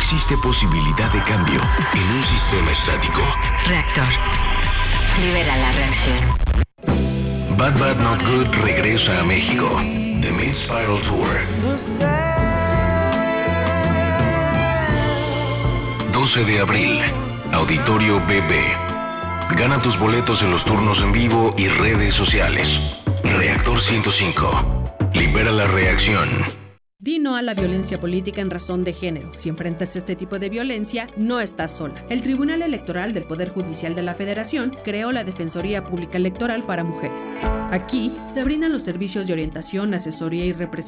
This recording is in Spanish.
existe posibilidad de cambio en un sistema estático. Reactor. Libera la reacción. Bad Bad Not Good regresa a México. The Mid-Spiral Tour. 12 de abril. Auditorio BB. Gana tus boletos en los turnos en vivo y redes sociales. Reactor 105. Libera la reacción. Di no a la violencia política en razón de género. Si enfrentas este tipo de violencia, no estás sola. El Tribunal Electoral del Poder Judicial de la Federación creó la Defensoría Pública Electoral para Mujeres. Aquí se brindan los servicios de orientación, asesoría y representación